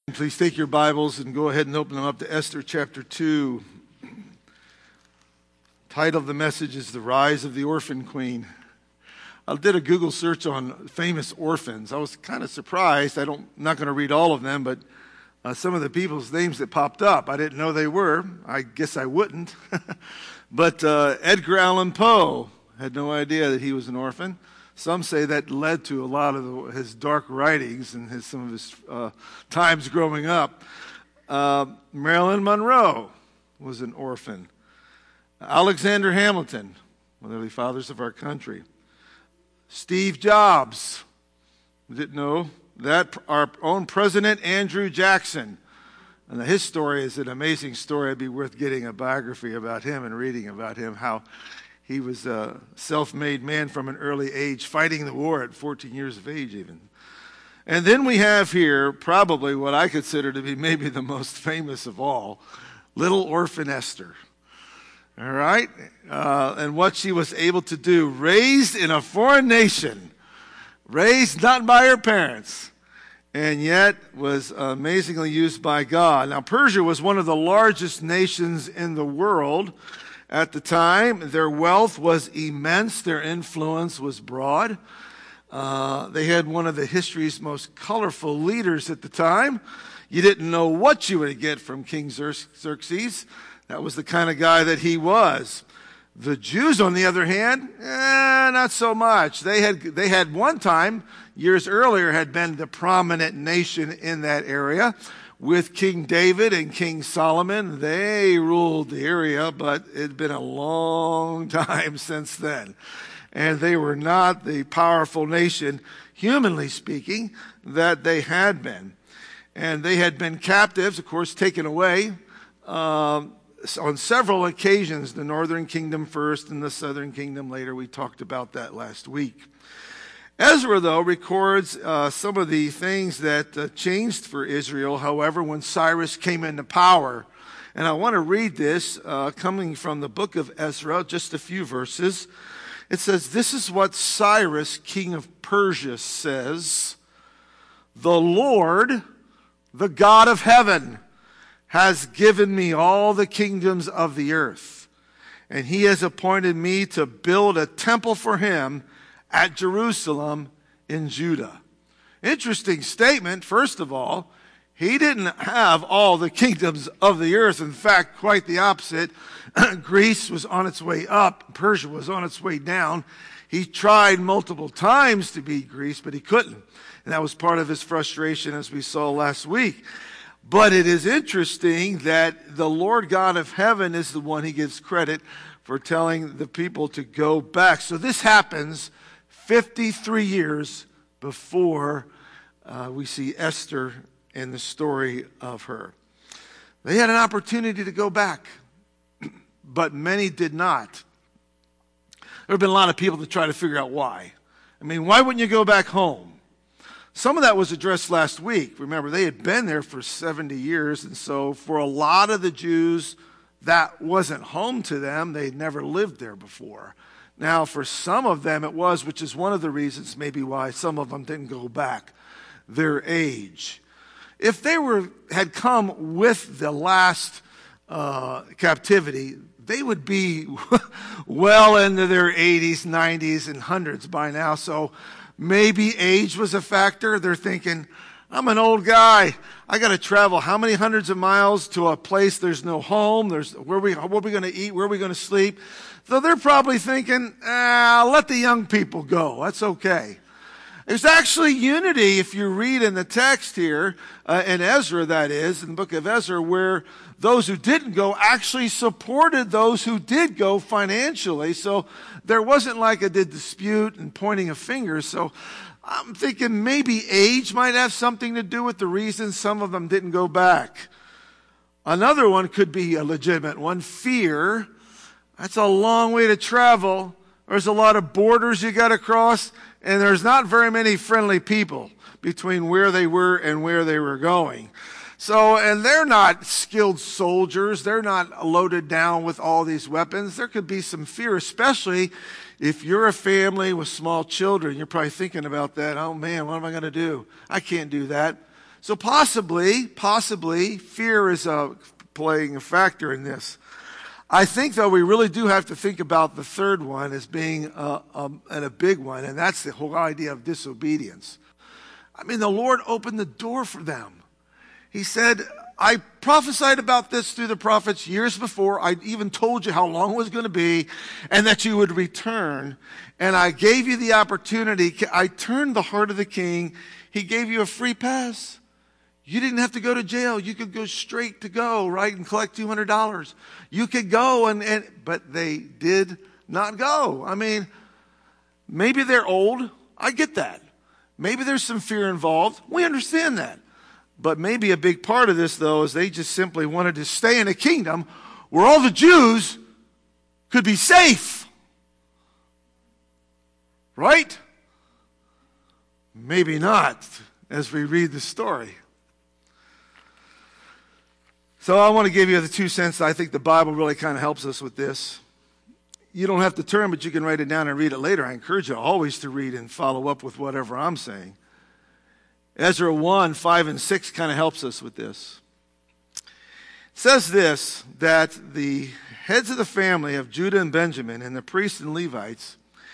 Please take your Bibles and go ahead and open them up to Esther chapter 2. Title of the message is The Rise of the Orphan Queen. I did a Google search on famous orphans. I was kind of surprised. I'm not going to read all of them, but some of the people's names that popped up, I didn't know they were. I guess I wouldn't. But Edgar Allan Poe, had no idea that he was an orphan. Some say that led to a lot of his dark writings and some of his times growing up. Marilyn Monroe was an orphan. Alexander Hamilton, one of the early fathers of our country. Steve Jobs, we didn't know that. Our own President Andrew Jackson. And his story is an amazing story. It'd be worth getting a biography about him and reading about him, how he was a self-made man from an early age, fighting the war at 14 years of age even. And then we have here probably what I consider to be maybe the most famous of all, little orphan Esther. All right? And what she was able to do, raised in a foreign nation, raised not by her parents, and yet was amazingly used by God. Now, Persia was one of the largest nations in the world at the time. Their wealth was immense. Their influence was broad. They had one of the history's most colorful leaders at the time. You didn't know what you would get from King Xerxes. That was the kind of guy that he was. The Jews, on the other hand, not so much. They had one time, years earlier, had been the prominent nation in that area. With King David and King Solomon, they ruled the area, but it had been a long time since then. And they were not the powerful nation, humanly speaking, that they had been. And they had been captives, of course, taken away on several occasions. The northern kingdom first and the southern kingdom later. We talked about that last week. Ezra, though, records some of the things that changed for Israel, however, when Cyrus came into power. And I want to read this coming from the book of Ezra, just a few verses. It says, "This is what Cyrus, king of Persia, says. The Lord, the God of heaven, has given me all the kingdoms of the earth, and he has appointed me to build a temple for him at Jerusalem in Judah." Interesting statement. First of all, he didn't have all the kingdoms of the earth. In fact, quite the opposite. Greece was on its way up. Persia was on its way down. He tried multiple times to beat Greece, but he couldn't. And that was part of his frustration, as we saw last week. But it is interesting that the Lord God of heaven is the one he gives credit for telling the people to go back. So this happens 53 years before we see Esther and the story of her. They had an opportunity to go back, but many did not. There have been a lot of people that try to figure out why. I mean, why wouldn't you go back home? Some of that was addressed last week. Remember, they had been there for 70 years, and so for a lot of the Jews, that wasn't home to them. They'd never lived there before. Now, for some of them it was, which is one of the reasons maybe why some of them didn't go back, their age. If they had come with the last captivity, they would be well into their 80s, 90s, and hundreds by now. So maybe age was a factor. They're thinking, I'm an old guy. I got to travel how many hundreds of miles to a place there's no home? What are we going to eat? Where are we going to sleep? So they're probably thinking, let the young people go. That's okay. There's actually unity, if you read in the text here, in Ezra, that is, in the book of Ezra, where those who didn't go actually supported those who did go financially. So there wasn't like a dispute and pointing of fingers. So I'm thinking maybe age might have something to do with the reason some of them didn't go back. Another one could be a legitimate one, fear. That's a long way to travel. There's a lot of borders you got to cross, and there's not very many friendly people between where they were and where they were going. So, and they're not skilled soldiers. They're not loaded down with all these weapons. There could be some fear, especially if you're a family with small children. You're probably thinking about that. Oh man, what am I going to do? I can't do that. So possibly, fear is playing a factor in this. I think, though, we really do have to think about the third one as being a big one, and that's the whole idea of disobedience. I mean, the Lord opened the door for them. He said, I prophesied about this through the prophets years before. I even told you how long it was going to be and that you would return. And I gave you the opportunity. I turned the heart of the king. He gave you a free pass. You didn't have to go to jail. You could go straight to go, right, and collect $200. You could go, but they did not go. I mean, maybe they're old. I get that. Maybe there's some fear involved. We understand that. But maybe a big part of this, though, is they just simply wanted to stay in a kingdom where all the Jews could be safe. Right? Maybe not, as we read the story. So I want to give you the 2 cents. I think the Bible really kind of helps us with this. You don't have to turn, but you can write it down and read it later. I encourage you always to read and follow up with whatever I'm saying. Ezra 1, 5, and 6 kind of helps us with this. It says this, that the heads of the family of Judah and Benjamin and the priests and Levites,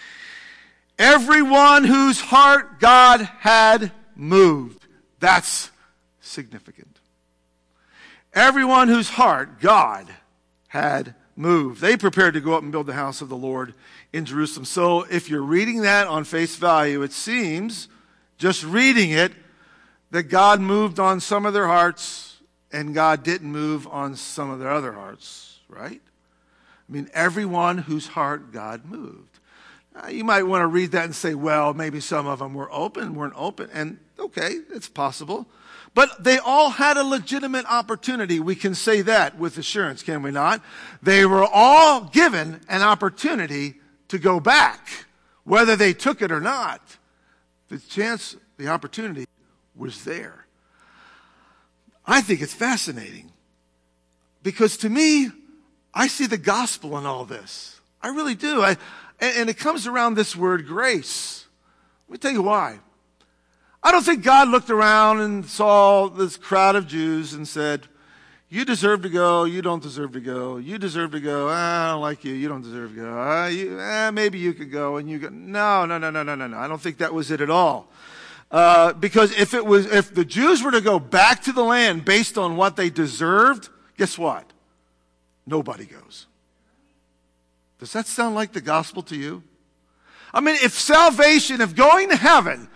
everyone whose heart God had moved. That's significant. Everyone whose heart God had moved. They prepared to go up and build the house of the Lord in Jerusalem. So if you're reading that on face value, it seems, just reading it, that God moved on some of their hearts and God didn't move on some of their other hearts, right? I mean, everyone whose heart God moved. You might want to read that and say, well, maybe some of them weren't open. And okay, it's possible. But they all had a legitimate opportunity. We can say that with assurance, can we not? They were all given an opportunity to go back, whether they took it or not. The opportunity was there. I think it's fascinating because to me, I see the gospel in all this. I really do. And it comes around this word grace. Let me tell you why. I don't think God looked around and saw this crowd of Jews and said, you deserve to go, you don't deserve to go. You deserve to go, I don't like you, you don't deserve to go. Maybe you could go and you go. No. I don't think that was it at all. Because if the Jews were to go back to the land based on what they deserved, guess what? Nobody goes. Does that sound like the gospel to you? I mean, if going to heaven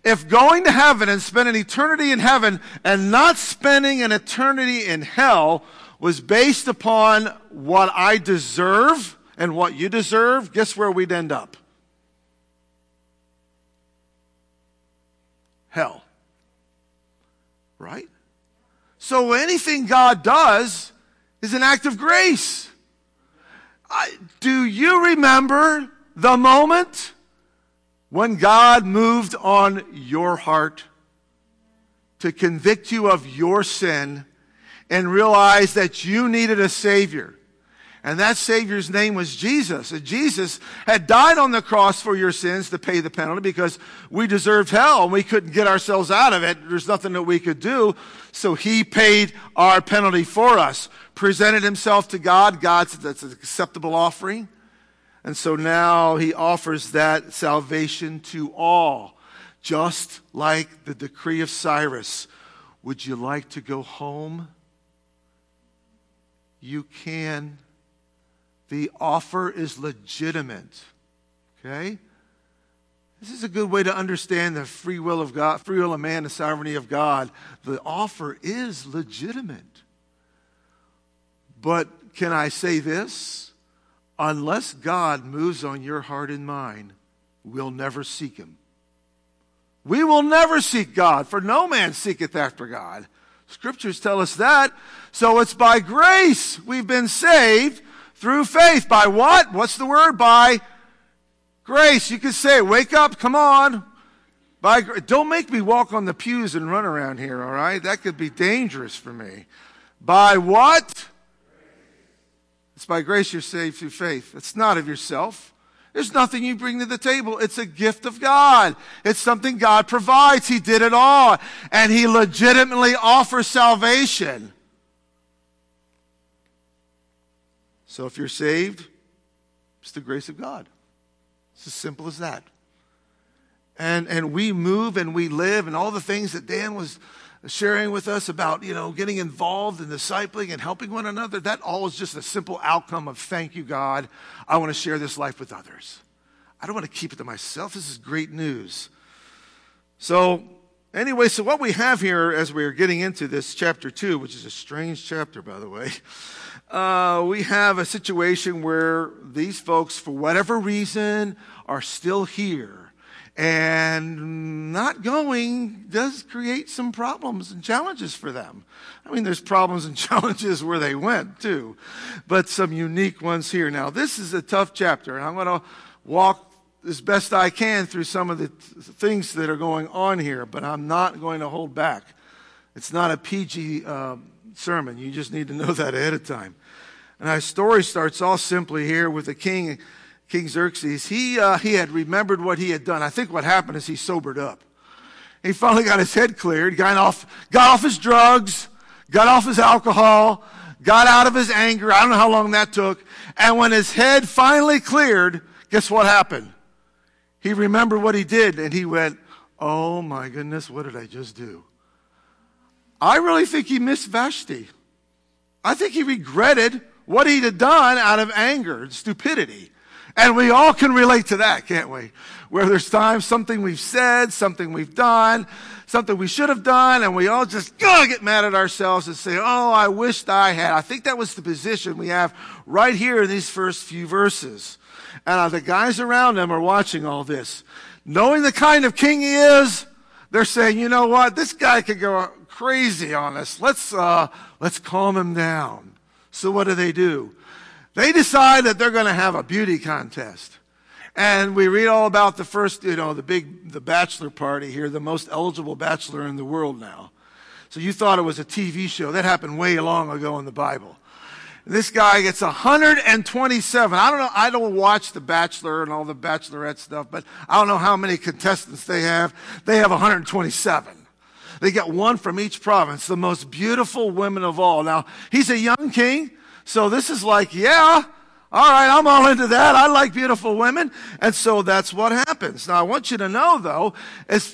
and spending eternity in heaven and not spending an eternity in hell was based upon what I deserve and what you deserve, guess where we'd end up? Hell. Right? So anything God does is an act of grace. Do you remember the moment when God moved on your heart to convict you of your sin and realize that you needed a Savior? And that Savior's name was Jesus. And Jesus had died on the cross for your sins to pay the penalty because we deserved hell and we couldn't get ourselves out of it. There's nothing that we could do. So he paid our penalty for us, presented himself to God. That's an acceptable offering. And so now he offers that salvation to all, just like the decree of Cyrus. Would you like to go home? You can. The offer is legitimate. Okay? This is a good way to understand the free will of God, free will of man, the sovereignty of God. The offer is legitimate. But can I say this? Unless God moves on your heart and mind, we'll never seek him. We will never seek God, for no man seeketh after God. Scriptures tell us that. So it's by grace we've been saved through faith. By what? What's the word? By grace. You could say, wake up, come on. Don't make me walk on the pews and run around here, all right? That could be dangerous for me. By what? It's by grace you're saved through faith. It's not of yourself. There's nothing you bring to the table. It's a gift of God. It's something God provides. He did it all. And he legitimately offers salvation. So if you're saved, it's the grace of God. It's as simple as that. And we move and we live, and all the things that Dan was sharing with us about, getting involved in discipling and helping one another, that all is just a simple outcome of thank you, God. I want to share this life with others. I don't want to keep it to myself. This is great news. So anyway, so what we have here as we're getting into this chapter 2, which is a strange chapter, by the way, we have a situation where these folks, for whatever reason, are still here. And not going does create some problems and challenges for them. I mean, there's problems and challenges where they went, too. But some unique ones here. Now, this is a tough chapter, and I'm going to walk as best I can through some of the things that are going on here, but I'm not going to hold back. It's not a PG sermon. You just need to know that ahead of time. And our story starts all simply here with the King Xerxes. He had remembered what he had done. I think what happened is he sobered up. He finally got his head cleared, got off his drugs, got off his alcohol, got out of his anger. I don't know how long that took. And when his head finally cleared, guess what happened? He remembered what he did, and he went, oh my goodness, what did I just do? I really think he missed Vashti. I think he regretted what he had done out of anger and stupidity. And we all can relate to that, can't we? Where there's times something we've said, something we've done, something we should have done, and we all just get mad at ourselves and say, oh, I wished I had. I think that was the position we have right here in these first few verses. And the guys around him are watching all this. Knowing the kind of king he is, they're saying, you know what? This guy could go crazy on us. Let's calm him down. So what do? They decide that they're going to have a beauty contest. And we read all about the first, the bachelor party here, the most eligible bachelor in the world now. So you thought it was a TV show. That happened way long ago in the Bible. This guy gets 127. I don't know. I don't watch The Bachelor and all the Bachelorette stuff, but I don't know how many contestants they have. They have 127. They get one from each province, the most beautiful women of all. Now, he's a young king. So this is like, yeah, all right, I'm all into that. I like beautiful women. And so that's what happens. Now, I want you to know, though, as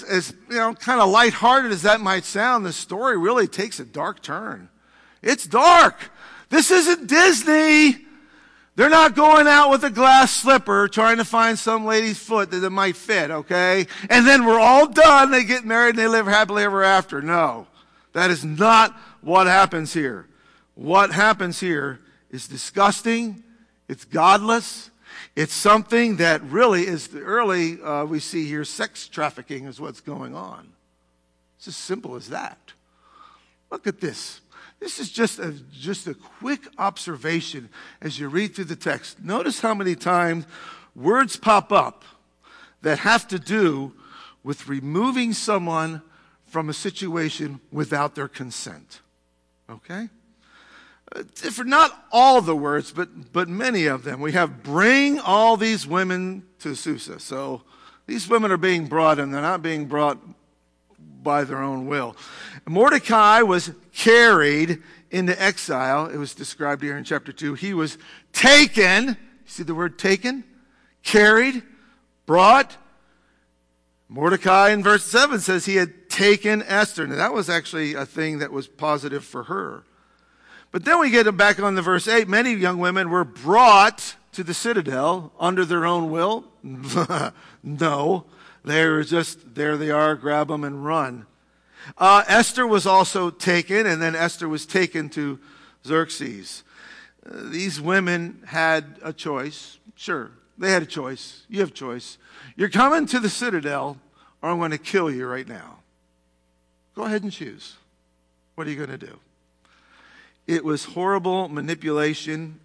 kind of lighthearted as that might sound, the story really takes a dark turn. It's dark. This isn't Disney. They're not going out with a glass slipper trying to find some lady's foot that it might fit, okay? And then we're all done. They get married and they live happily ever after. No, that is not what happens here. What happens here is disgusting. It's godless. It's something that really is the early, we see here, sex trafficking is what's going on. It's as simple as that. Look at this. This is just a quick observation as you read through the text. Notice how many times words pop up that have to do with removing someone from a situation without their consent. Okay? For not all the words, but many of them. We have bring all these women to Susa. So these women are being brought, and they're not being brought by their own will. Mordecai was carried into exile. It was described here in chapter 2. He was taken. See the word taken? Carried, brought. Mordecai in verse 7 says he had taken Esther. Now that was actually a thing that was positive for her. But then we get back on to verse 8. Many young women were brought to the citadel under their own will. No. They're just, there they are, grab them and run. Esther was also taken, and then Esther was taken to Xerxes. These women had a choice. Sure, they had a choice. You have a choice. You're coming to the citadel, or I'm going to kill you right now. Go ahead and choose. What are you going to do? It was horrible manipulation,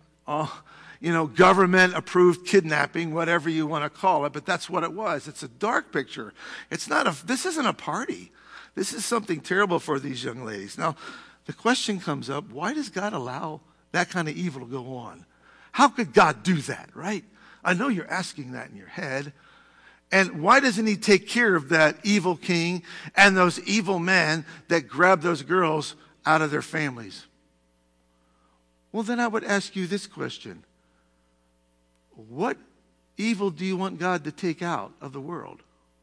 government-approved kidnapping, whatever you want to call it, but that's what it was. It's a dark picture. This isn't a party. This is something terrible for these young ladies. Now, the question comes up, why does God allow that kind of evil to go on? How could God do that, right? I know you're asking that in your head. And why doesn't he take care of that evil king and those evil men that grab those girls out of their families? Well, then I would ask you this question. What evil do you want God to take out of the world?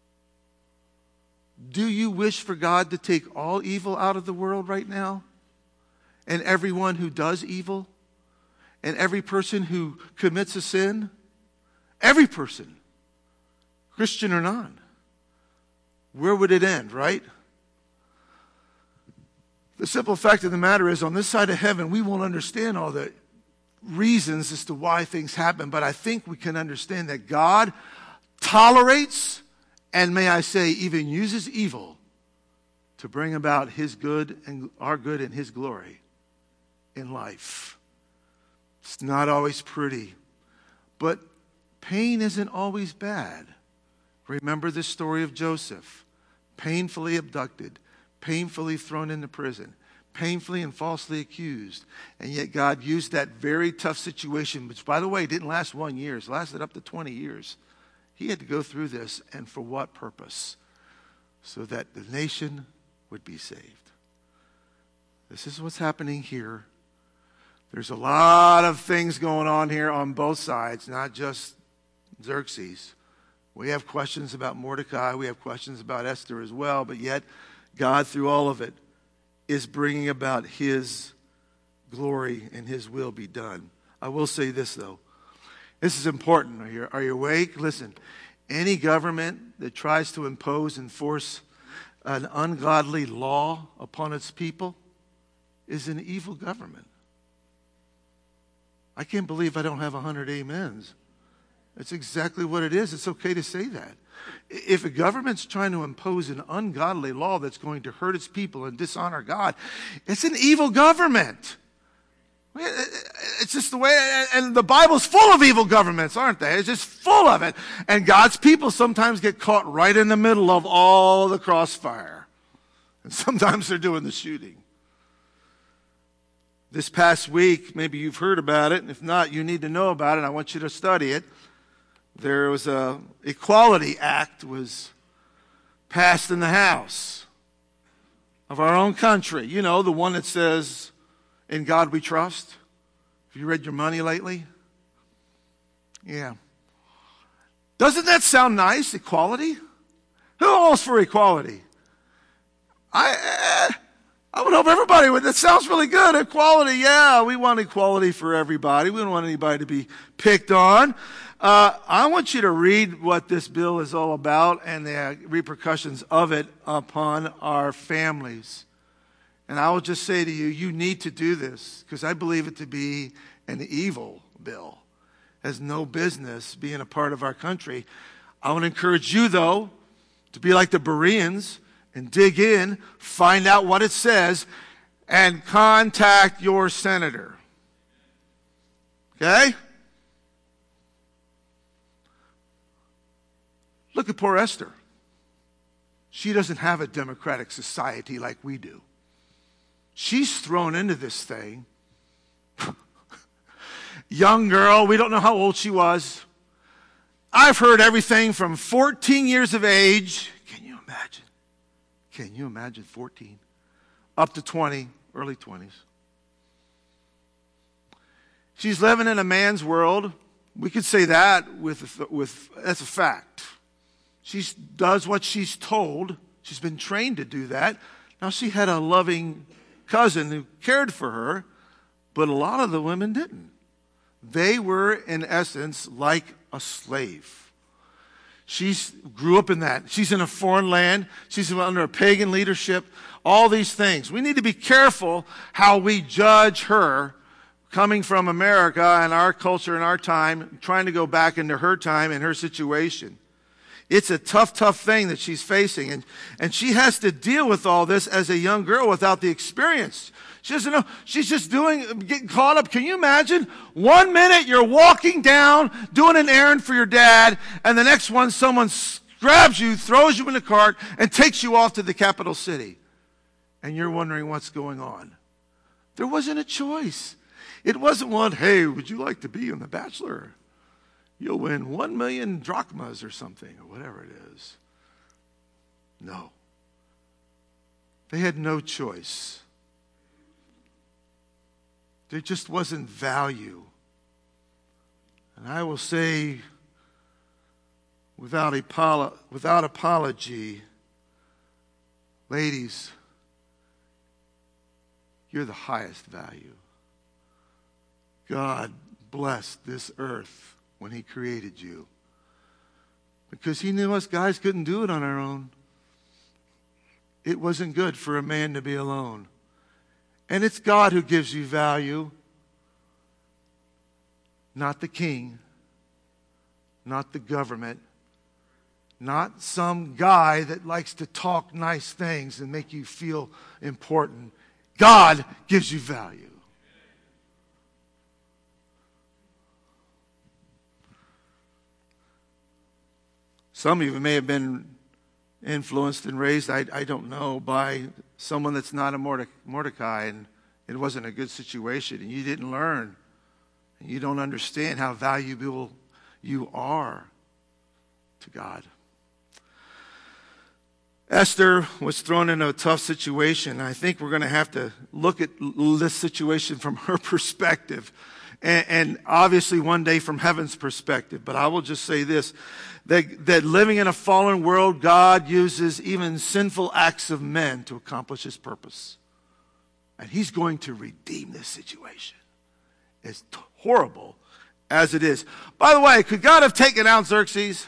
Do you wish for God to take all evil out of the world right now? And everyone who does evil? And every person who commits a sin? Every person, Christian or not. Where would it end, right? The simple fact of the matter is, on this side of heaven, we won't understand all the reasons as to why things happen, but I think we can understand that God tolerates, and may I say, even uses evil to bring about his good and our good and his glory in life. It's not always pretty, but pain isn't always bad. Remember the story of Joseph, painfully abducted, painfully thrown into prison, painfully and falsely accused. And yet God used that very tough situation, which, by the way, didn't last 1 year. It lasted up to 20 years. He had to go through this, and for what purpose? So that the nation would be saved. This is what's happening here. There's a lot of things going on here on both sides, not just Xerxes. We have questions about Mordecai. We have questions about Esther as well. But yet, God, through all of it, is bringing about his glory and his will be done. I will say this, though. This is important. Are you awake? Listen, any government that tries to impose and force an ungodly law upon its people is an evil government. I can't believe I don't have 100 amens. That's exactly what it is. It's okay to say that. If a government's trying to impose an ungodly law that's going to hurt its people and dishonor God, it's an evil government. It's just the way, and the Bible's full of evil governments, aren't they? It's just full of it. And God's people sometimes get caught right in the middle of all the crossfire. And sometimes they're doing the shooting. This past week, maybe you've heard about it, and if not, you need to know about it. I want you to study it. There was a Equality Act was passed in the House of our own country. You know, the one that says, "In God we trust." Have you read your money lately? Yeah. Doesn't that sound nice, equality? Who all's for equality? I would hope everybody would. That sounds really good. Equality, yeah, we want equality for everybody. We don't want anybody to be picked on. I want you to read what this bill is all about and the repercussions of it upon our families. And I will just say to you, you need to do this because I believe it to be an evil bill. It has no business being a part of our country. I want to encourage you, though, to be like the Bereans and dig in, find out what it says, and contact your senator. Okay? Look at poor Esther. She doesn't have a democratic society like we do. She's thrown into this thing. Young girl, we don't know how old she was. I've heard everything from 14 years of age. Can you imagine? Can you imagine 14? Up to 20, early 20s. She's living in a man's world. We could say that that's a fact. She does what she's told. She's been trained to do that. Now, she had a loving cousin who cared for her, but a lot of the women didn't. They were, in essence, like a slave. She grew up in that. She's in a foreign land. She's under a pagan leadership. All these things. We need to be careful how we judge her coming from America and our culture and our time, trying to go back into her time and her situation. It's a tough, tough thing that she's facing. And she has to deal with all this as a young girl without the experience. She doesn't know. She's just getting caught up. Can you imagine? 1 minute you're walking down, doing an errand for your dad, and the next one someone grabs you, throws you in the cart, and takes you off to the capital city. And you're wondering what's going on. There wasn't a choice. It wasn't one, hey, would you like to be on The Bachelor? you'll win 1 million drachmas or something, or whatever it is. No. They had no choice. There just wasn't value. And I will say, without apology, ladies, you're the highest value. God blessed this earth when he created you, because he knew us guys couldn't do it on our own. It wasn't good for a man to be alone. And it's God who gives you value, not the king, not the government, not some guy that likes to talk nice things and make you feel important. God gives you value. Some of you may have been influenced and raised, I don't know, by someone that's not a Mordecai, and it wasn't a good situation, and you didn't learn, and you don't understand how valuable you are to God. Esther was thrown into a tough situation. I think we're going to have to look at this situation from her perspective, and obviously one day from heaven's perspective. But I will just say this, that living in a fallen world, God uses even sinful acts of men to accomplish his purpose. And he's going to redeem this situation, as horrible as it is. By the way, could God have taken out Xerxes?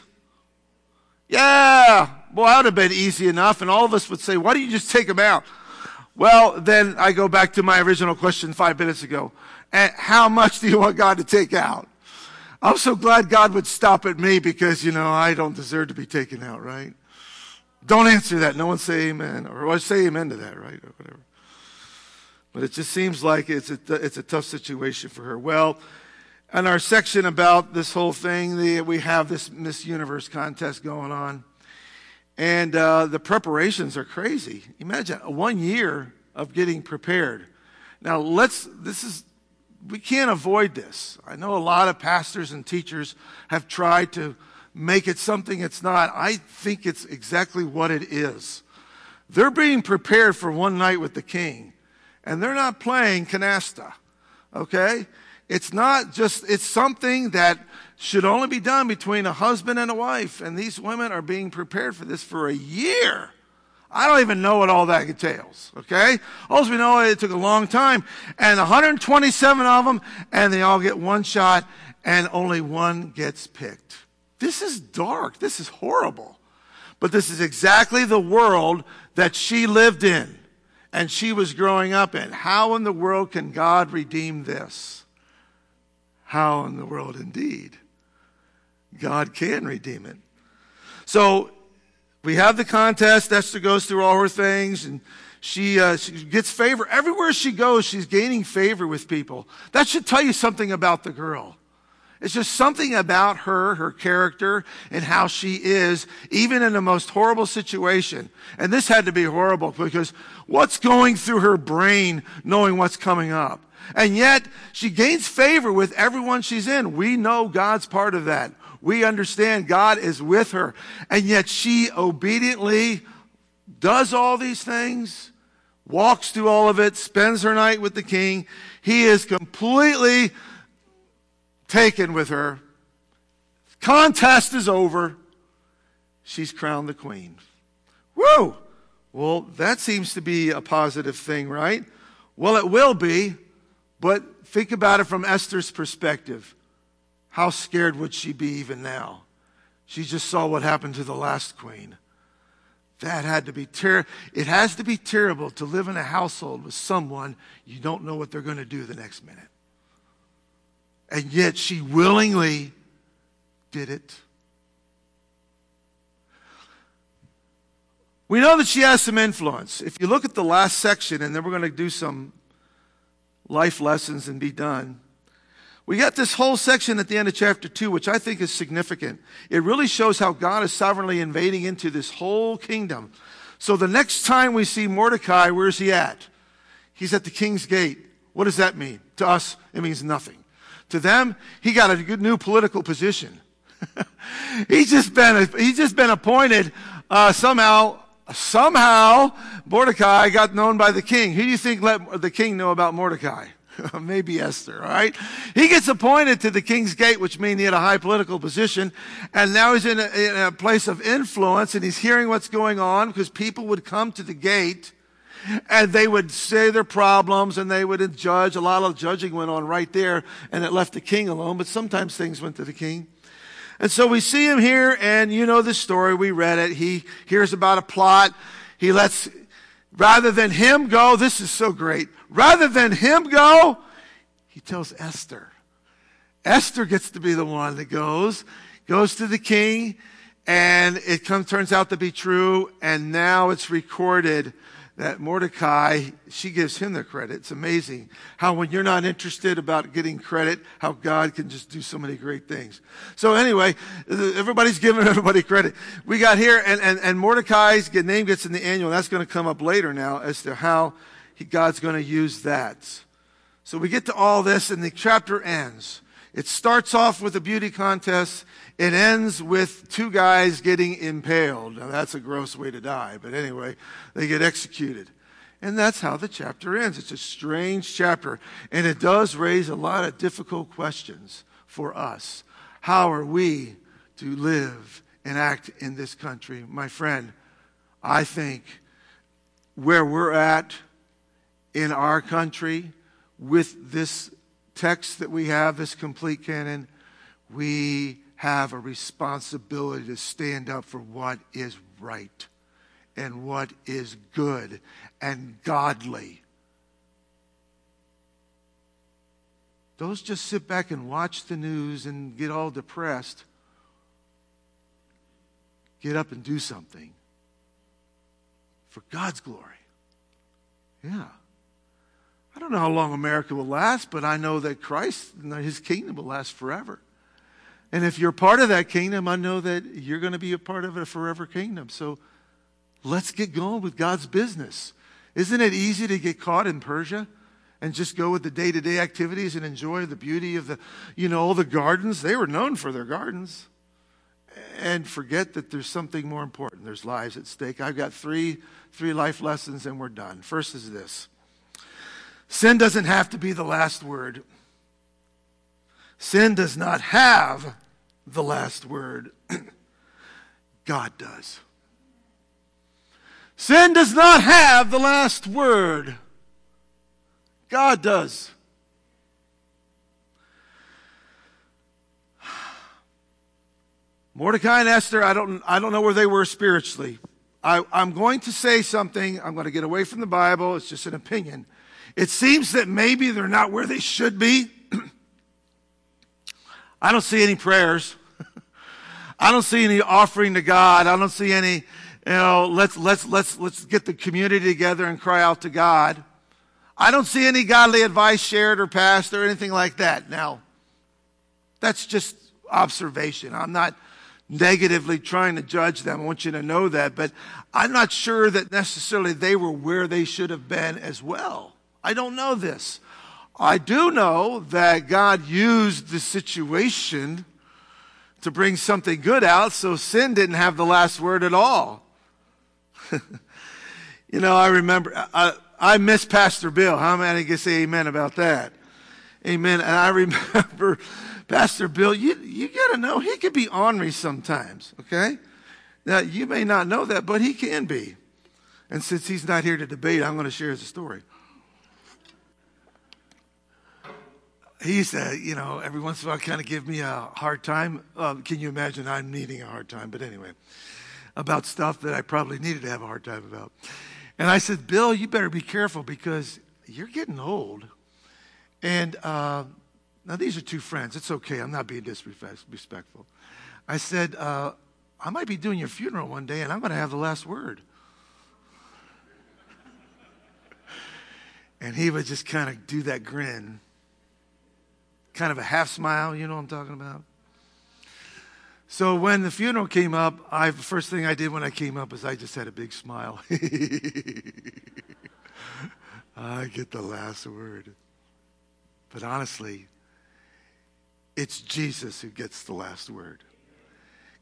Yeah, boy, that would have been easy enough. And all of us would say, why don't you just take him out? Well, then I go back to my original question 5 minutes ago. And how much do you want God to take out? I'm so glad God would stop at me, because, I don't deserve to be taken out, right? Don't answer that. No one say amen. Or say amen to that, right? Or whatever. But it just seems like it's a tough situation for her. Well, in our section about this whole thing, we have this Miss Universe contest going on. And the preparations are crazy. Imagine 1 year of getting prepared. Now, we can't avoid this. I know a lot of pastors and teachers have tried to make it something it's not. I think it's exactly what it is. They're being prepared for one night with the king, and they're not playing canasta, okay? It's something that should only be done between a husband and a wife, and these women are being prepared for this for a year. I don't even know what all that entails, okay? All we know is it took a long time, and 127 of them, and they all get one shot, and only one gets picked. This is dark. This is horrible. But this is exactly the world that she lived in and she was growing up in. How in the world can God redeem this? How in the world indeed? God can redeem it. So we have the contest. Esther goes through all her things, and she gets favor. Everywhere she goes, she's gaining favor with people. That should tell you something about the girl. It's just something about her character, and how she is, even in the most horrible situation. And this had to be horrible, because what's going through her brain knowing what's coming up? And yet, she gains favor with everyone she's in. We know God's part of that. We understand God is with her. And yet she obediently does all these things, walks through all of it, spends her night with the king. He is completely taken with her. Contest is over. She's crowned the queen. Woo! Well, that seems to be a positive thing, right? Well, it will be, but think about it from Esther's perspective. How scared would she be even now? She just saw what happened to the last queen. That had to be terrible. It has to be terrible to live in a household with someone you don't know what they're going to do the next minute. And yet she willingly did it. We know that she has some influence. If you look at the last section, and then we're going to do some life lessons and be done. We got this whole section at the end of chapter 2, which I think is significant. It really shows how God is sovereignly invading into this whole kingdom. So the next time we see Mordecai, where's he at? He's at the king's gate. What does that mean? To us, it means nothing. To them, he got a good new political position. He's just been appointed. Somehow Mordecai got known by the king. Who do you think let the king know about Mordecai? Maybe Esther, all right? He gets appointed to the king's gate, which means he had a high political position, and now he's in a place of influence, and he's hearing what's going on, because people would come to the gate, and they would say their problems, and they would judge. A lot of judging went on right there, and it left the king alone, but sometimes things went to the king. And so we see him here, and you know the story. We read it. He hears about a plot. He lets, rather than him go, this is so great. Rather than him go, he tells Esther. Esther gets to be the one that goes to the king, and it turns out to be true, and now it's recorded that Mordecai, she gives him the credit. It's amazing how when you're not interested about getting credit, how God can just do so many great things. So anyway, everybody's giving everybody credit. We got here, and Mordecai's name gets in the annual. That's going to come up later now as to how God's going to use that. So we get to all this, and the chapter ends. It starts off with a beauty contest. It ends with two guys getting impaled. Now, that's a gross way to die, but anyway, they get executed. And that's how the chapter ends. It's a strange chapter, and it does raise a lot of difficult questions for us. How are we to live and act in this country? My friend, I think where we're at in our country with this text that we have, this complete canon, we have a responsibility to stand up for what is right and what is good and godly. Don't just sit back and watch the news and get all depressed. Get up and do something for God's glory. Yeah. I don't know how long America will last, but I know that Christ and his kingdom will last forever. And if you're part of that kingdom, I know that you're going to be a part of a forever kingdom. So let's get going with God's business. Isn't it easy to get caught in Persia and just go with the day-to-day activities and enjoy the beauty of all the gardens? They were known for their gardens. And forget that there's something more important. There's lives at stake. I've got three life lessons, and we're done. First is this. Sin doesn't have to be the last word. Sin does not have the last word. God does. Sin does not have the last word. God does. Mordecai and Esther, I don't know where they were spiritually. I'm going to say something. I'm going to get away from the Bible. It's just an opinion. It seems that maybe they're not where they should be. I don't see any prayers. I don't see any offering to God. I don't see any, let's get the community together and cry out to God. I don't see any godly advice shared or passed or anything like that. Now, that's just observation. I'm not negatively trying to judge them. I want you to know that. But I'm not sure that necessarily they were where they should have been as well. I don't know this. I do know that God used the situation to bring something good out, so sin didn't have the last word at all. I remember, I miss Pastor Bill. How many can say amen about that? Amen. And I remember Pastor Bill, you got to know, he can be ornery sometimes, okay? Now, you may not know that, but he can be. And since he's not here to debate, I'm going to share his story. He used to, every once in a while kind of give me a hard time. Can you imagine I'm needing a hard time? But anyway, about stuff that I probably needed to have a hard time about. And I said, Bill, you better be careful because you're getting old. And now these are two friends. It's okay. I'm not being disrespectful. I said, I might be doing your funeral one day, and I'm going to have the last word. And he would just kind of do that grin. Kind of a half smile, you know what I'm talking about? So when the funeral came up, the first thing I did when I came up is I just had a big smile. I get the last word. But honestly, it's Jesus who gets the last word.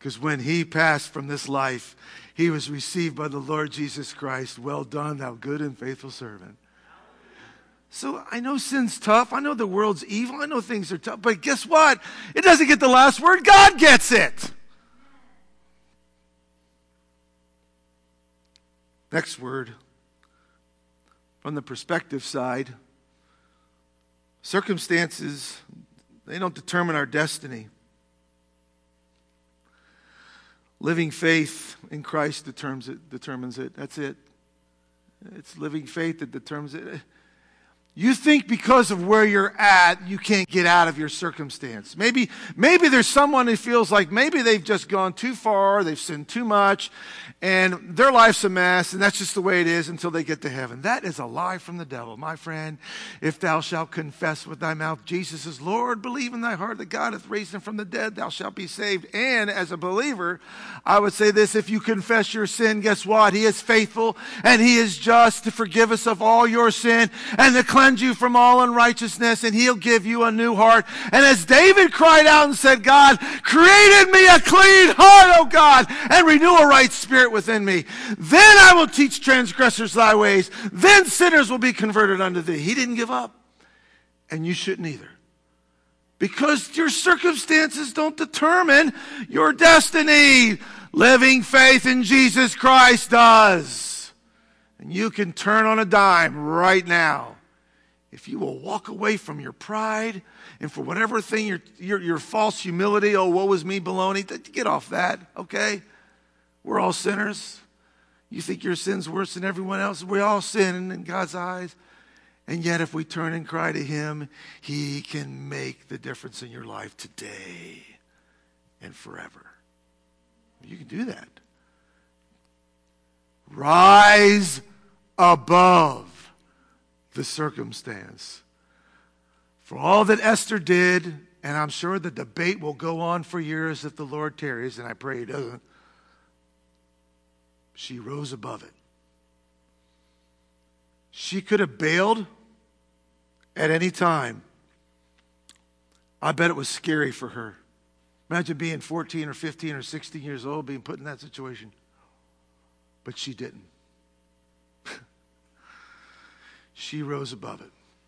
Because when he passed from this life, he was received by the Lord Jesus Christ. Well done, thou good and faithful servant. So I know sin's tough. I know the world's evil. I know things are tough. But guess what? It doesn't get the last word. God gets it. Next word, from the perspective side, circumstances, they don't determine our destiny. Living faith in Christ determines it. That's it. It's living faith that determines it. You think because of where you're at, you can't get out of your circumstance. Maybe there's someone who feels like maybe they've just gone too far, they've sinned too much, and their life's a mess, and that's just the way it is until they get to heaven. That is a lie from the devil. My friend, if thou shalt confess with thy mouth Jesus is Lord, believe in thy heart that God hath raised him from the dead, thou shalt be saved. And as a believer, I would say this, if you confess your sin, guess what? He is faithful, and he is just to forgive us of all your sin, and to cleanse you from all unrighteousness, and he'll give you a new heart. And as David cried out and said, God, create in me a clean heart, O God, and renew a right spirit within me. Then I will teach transgressors thy ways. Then sinners will be converted unto thee. He didn't give up. And you shouldn't either. Because your circumstances don't determine your destiny. Living faith in Jesus Christ does. And you can turn on a dime right now. If you will walk away from your pride and for whatever thing, your false humility, oh, woe is me, baloney, get off that, okay? We're all sinners. You think your sin's worse than everyone else? We all sin in God's eyes. And yet if we turn and cry to him, he can make the difference in your life today and forever. You can do that. Rise above the circumstance. For all that Esther did, and I'm sure the debate will go on for years if the Lord tarries, and I pray he doesn't, she rose above it. She could have bailed at any time. I bet it was scary for her. Imagine being 14 or 15 or 16 years old, being put in that situation. But she didn't. She rose above it.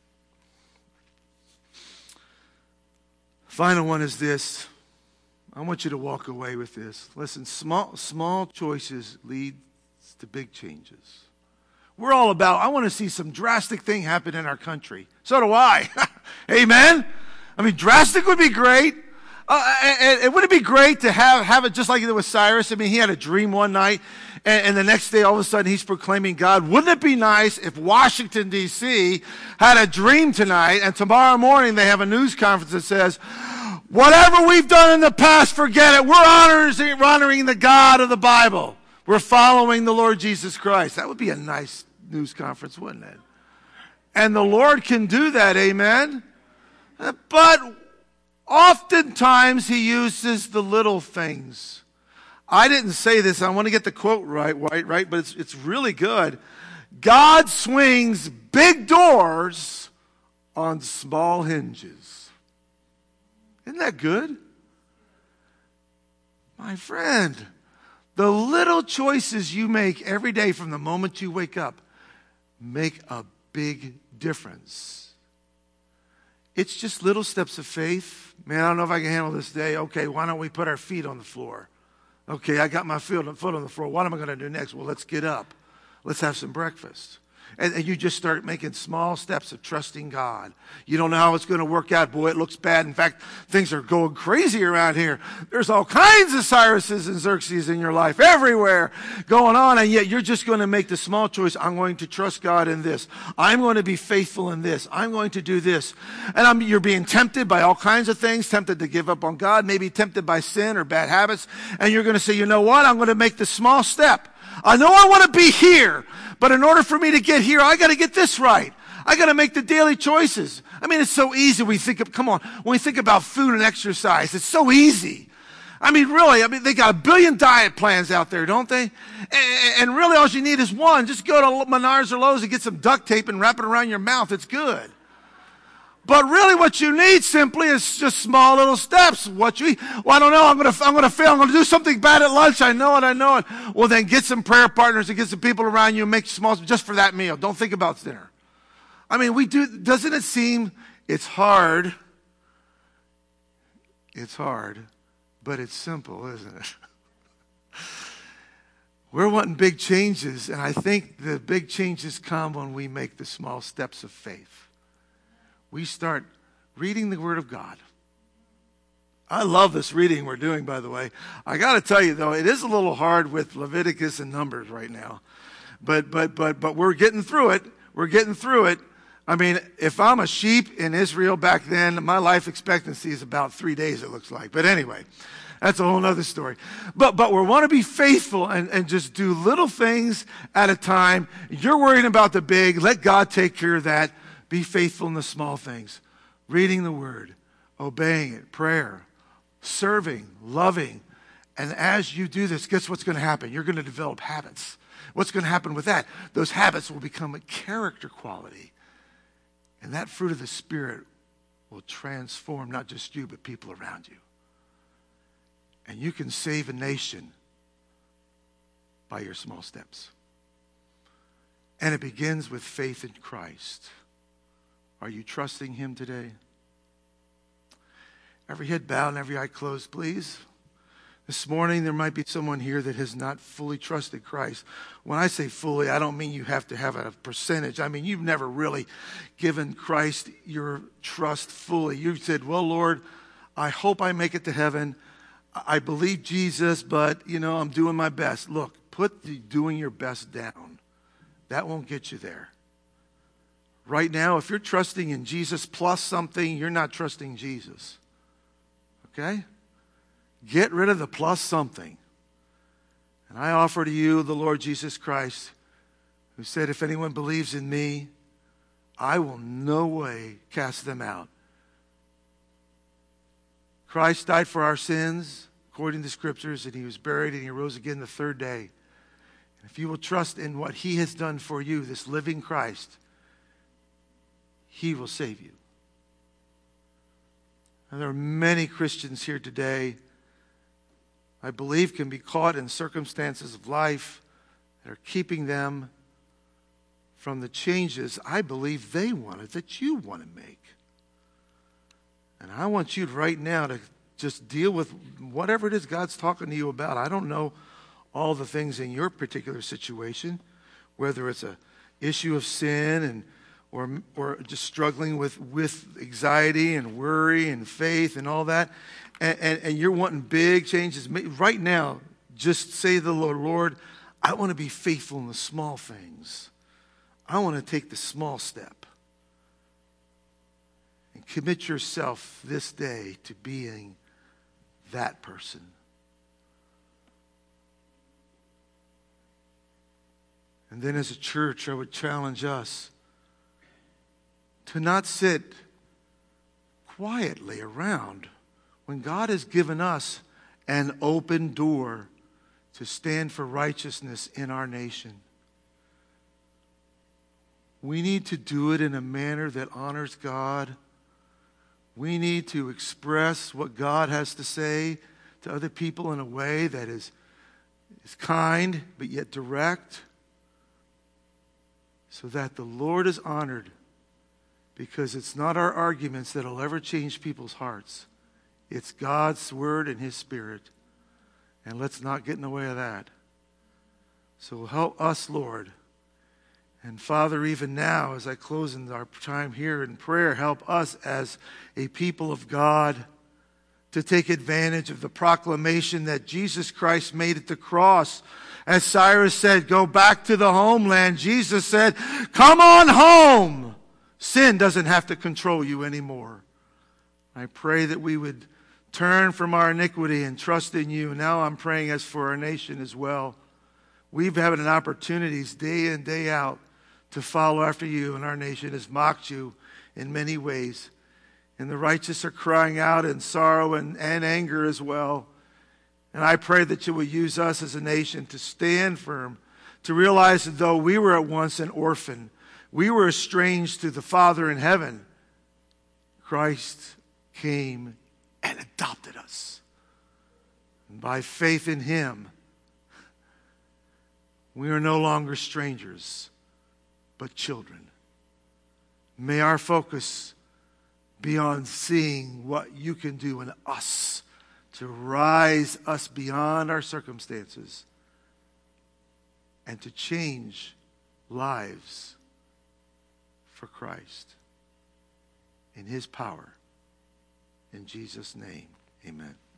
Final one is this. I want you to walk away with this. Listen, small choices lead to big changes. We're all about, I want to see some drastic thing happen in our country. So do I. Amen? I mean, drastic would be great. And would it be great to have it just like it was Cyrus? I mean, he had a dream one night, and the next day, all of a sudden, he's proclaiming God. Wouldn't it be nice if Washington, D.C. had a dream tonight, and tomorrow morning they have a news conference that says, whatever we've done in the past, forget it. We're honoring the God of the Bible. We're following the Lord Jesus Christ. That would be a nice news conference, wouldn't it? And the Lord can do that, amen? But oftentimes he uses the little things. I didn't say this. I want to get the quote right? But it's really good. God swings big doors on small hinges. Isn't that good? My friend, the little choices you make every day from the moment you wake up make a big difference. It's just little steps of faith. Man, I don't know if I can handle this day. Okay, why don't we put our feet on the floor? Okay, I got my foot on the floor. What am I going to do next? Well, let's get up. Let's have some breakfast. And you just start making small steps of trusting God. You don't know how it's going to work out. Boy, it looks bad. In fact, things are going crazy around here. There's all kinds of Cyruses and Xerxes in your life everywhere going on. And yet you're just going to make the small choice. I'm going to trust God in this. I'm going to be faithful in this. I'm going to do this. And you're being tempted by all kinds of things, tempted to give up on God, maybe tempted by sin or bad habits. And you're going to say, you know what? I'm going to make the small step. I know I want to be here, but in order for me to get here, I got to get this right. I got to make the daily choices. I mean, it's so easy. When we think about food and exercise, it's so easy. I mean, really, they got 1 billion diet plans out there, don't they? And really, all you need is one. Just go to Menards or Lowe's and get some duct tape and wrap it around your mouth. It's good. But really what you need simply is just small little steps. What you eat. Well, I don't know. I'm going to fail. I'm going to do something bad at lunch. I know it. Well, then get some prayer partners and get some people around you and make small, just for that meal. Don't think about dinner. I mean, doesn't it seem it's hard? It's hard, but it's simple, isn't it? We're wanting big changes, and I think the big changes come when we make the small steps of faith. We start reading the Word of God. I love this reading we're doing, by the way. I got to tell you, though, it is a little hard with Leviticus and Numbers right now. But we're getting through it. We're getting through it. I mean, if I'm a sheep in Israel back then, my life expectancy is about 3 days, it looks like. But anyway, that's a whole other story. But we want to be faithful and just do little things at a time. You're worrying about the big. Let God take care of that. Be faithful in the small things. Reading the Word, obeying it, prayer, serving, loving. And as you do this, guess what's going to happen? You're going to develop habits. What's going to happen with that? Those habits will become a character quality. And that fruit of the Spirit will transform not just you, but people around you. And you can save a nation by your small steps. And it begins with faith in Christ. Are you trusting Him today? Every head bowed and every eye closed, please. This morning, there might be someone here that has not fully trusted Christ. When I say fully, I don't mean you have to have a percentage. I mean, you've never really given Christ your trust fully. You've said, well, Lord, I hope I make it to heaven. I believe Jesus, but, I'm doing my best. Look, put the doing your best down. That won't get you there. Right now, if you're trusting in Jesus plus something, you're not trusting Jesus. Okay? Get rid of the plus something. And I offer to you the Lord Jesus Christ, who said, if anyone believes in me, I will no way cast them out. Christ died for our sins, according to the Scriptures, and He was buried and He rose again the third day. And if you will trust in what He has done for you, this living Christ, He will save you. And there are many Christians here today, I believe, can be caught in circumstances of life that are keeping them from the changes I believe they wanted, that you want to make. And I want you right now to just deal with whatever it is God's talking to you about. I don't know all the things in your particular situation, whether it's an issue of sin or just struggling with anxiety and worry and faith and all that, and you're wanting big changes. Right now, just say to the Lord, I want to be faithful in the small things. I want to take the small step. And commit yourself this day to being that person. And then as a church, I would challenge us to not sit quietly around when God has given us an open door to stand for righteousness in our nation. We need to do it in a manner that honors God. We need to express what God has to say to other people in a way that is kind but yet direct, so that the Lord is honored, because it's not our arguments that will ever change people's hearts. It's God's Word and His Spirit. And let's not get in the way of that. So help us, Lord. And Father, even now, as I close in our time here in prayer, help us as a people of God to take advantage of the proclamation that Jesus Christ made at the cross. As Cyrus said, go back to the homeland. Jesus said, come on home. Sin doesn't have to control you anymore. I pray that we would turn from our iniquity and trust in you. Now I'm praying as for our nation as well. We've had an opportunities day in, day out to follow after you, and our nation has mocked you in many ways. And the righteous are crying out in sorrow and anger as well. And I pray that you will use us as a nation to stand firm, to realize that though we were at once an orphan, we were estranged to the Father in heaven, Christ came and adopted us. And by faith in him, we are no longer strangers, but children. May our focus be on seeing what you can do in us to rise us beyond our circumstances and to change lives for Christ. In his power. In Jesus' name, amen.